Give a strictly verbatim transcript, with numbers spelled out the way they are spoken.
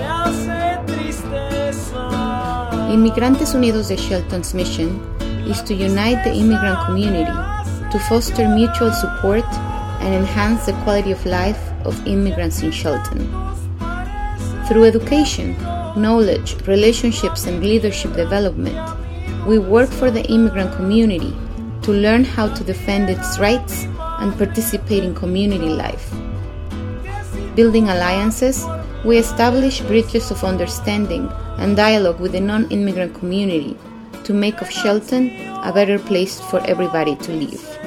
Inmigrantes Unidos de Shelton's mission is to unite the immigrant community, to foster mutual support and enhance the quality of life of immigrants in Shelton. Through education, knowledge, relationships, and leadership development, we work for the immigrant community to learn how to defend its rights and participate in community life. Building alliances, we establish bridges of understanding and dialogue with the non-immigrant community to make of Shelton a better place for everybody to live.